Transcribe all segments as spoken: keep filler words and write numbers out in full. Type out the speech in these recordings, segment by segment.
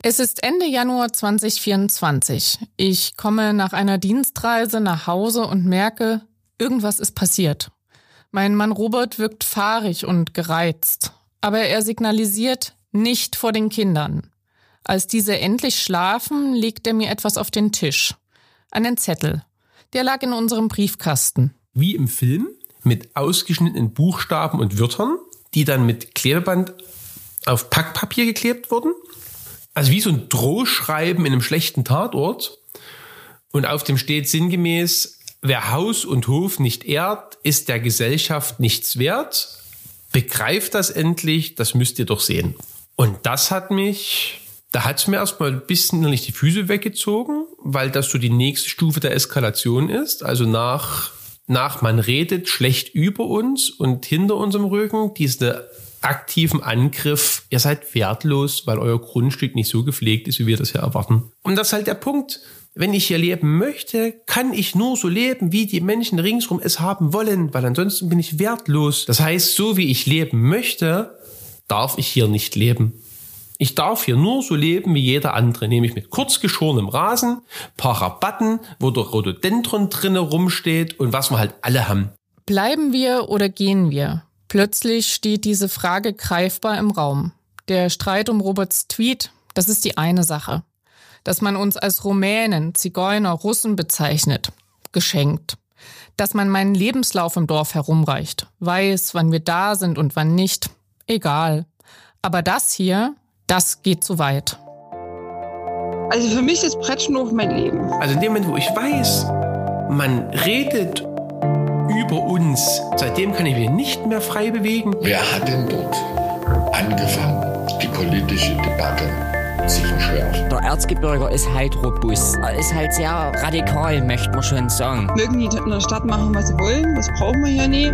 Es ist Ende Januar zwanzig vierundzwanzig. Ich komme nach einer Dienstreise nach Hause und merke, irgendwas ist passiert. Mein Mann Robert wirkt fahrig und gereizt, aber er signalisiert nicht vor den Kindern. Als diese endlich schlafen, legt er mir etwas auf den Tisch. Einen Zettel. Der lag in unserem Briefkasten. Wie im Film, mit ausgeschnittenen Buchstaben und Wörtern, die dann mit Klebeband auf Packpapier geklebt wurden. Also wie so ein Drohschreiben in einem schlechten Tatort. Und auf dem steht sinngemäß, wer Haus und Hof nicht ehrt, ist der Gesellschaft nichts wert. Begreift das endlich, das müsst ihr doch sehen. Und das hat mich, da hat es mir erstmal ein bisschen innerlich die Füße weggezogen, weil das so die nächste Stufe der Eskalation ist. Also nach, nach man redet schlecht über uns und hinter unserem Rücken, diese aktiven Angriff, ihr seid wertlos, weil euer Grundstück nicht so gepflegt ist, wie wir das ja erwarten. Und das ist halt der Punkt. Wenn ich hier leben möchte, kann ich nur so leben, wie die Menschen ringsrum es haben wollen, weil ansonsten bin ich wertlos. Das heißt, so wie ich leben möchte, darf ich hier nicht leben. Ich darf hier nur so leben wie jeder andere, nämlich mit kurz geschorenem Rasen, paar Rabatten, wo der Rhododendron drinne rumsteht und was wir halt alle haben. Bleiben wir oder gehen wir? Plötzlich steht diese Frage greifbar im Raum. Der Streit um Roberts Tweet, das ist die eine Sache. Dass man uns als Rumänen, Zigeuner, Russen bezeichnet, geschenkt. Dass man meinen Lebenslauf im Dorf herumreicht, weiß, wann wir da sind und wann nicht, egal. Aber das hier, das geht zu weit. Also für mich ist Pretschendorf mein Leben. Also in dem Moment, wo ich weiß, man redet über uns, seitdem kann ich mich nicht mehr frei bewegen. Wer hat denn dort angefangen, die politische Debatte sich schwer? Der Erzgebirger ist halt robust. Er ist halt sehr radikal, möchte man schon sagen. Mögen die in der Stadt machen, was sie wollen, das brauchen wir hier nie.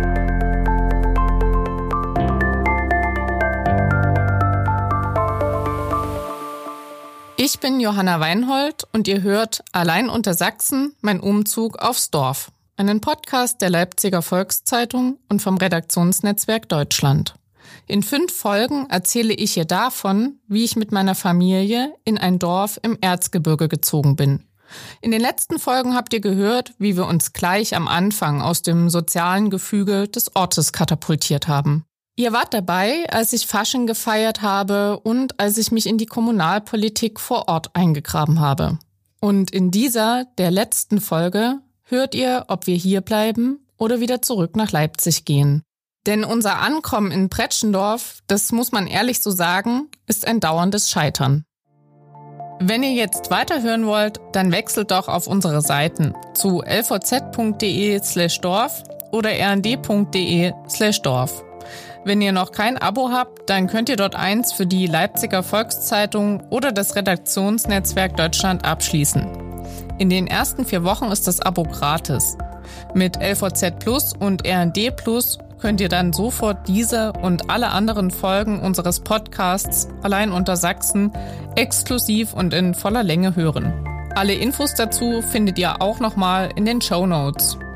Ich bin Johanna Weinhold und ihr hört Allein unter Sachsen, mein Umzug aufs Dorf. Einen Podcast der Leipziger Volkszeitung und vom Redaktionsnetzwerk Deutschland. In fünf Folgen erzähle ich hier davon, wie ich mit meiner Familie in ein Dorf im Erzgebirge gezogen bin. In den letzten Folgen habt ihr gehört, wie wir uns gleich am Anfang aus dem sozialen Gefüge des Ortes katapultiert haben. Ihr wart dabei, als ich Fasching gefeiert habe und als ich mich in die Kommunalpolitik vor Ort eingegraben habe. Und in dieser, der letzten Folge, hört ihr, ob wir hier bleiben oder wieder zurück nach Leipzig gehen. Denn unser Ankommen in Pretschendorf, das muss man ehrlich so sagen, ist ein dauerndes Scheitern. Wenn ihr jetzt weiterhören wollt, dann wechselt doch auf unsere Seiten zu lvz.de slash dorf oder rnd.de slash dorf. Wenn ihr noch kein Abo habt, dann könnt ihr dort eins für die Leipziger Volkszeitung oder das Redaktionsnetzwerk Deutschland abschließen. In den ersten vier Wochen ist das Abo gratis. Mit L V Z Plus und R N D Plus könnt ihr dann sofort diese und alle anderen Folgen unseres Podcasts Allein unter Sachsen exklusiv und in voller Länge hören. Alle Infos dazu findet ihr auch nochmal in den Shownotes.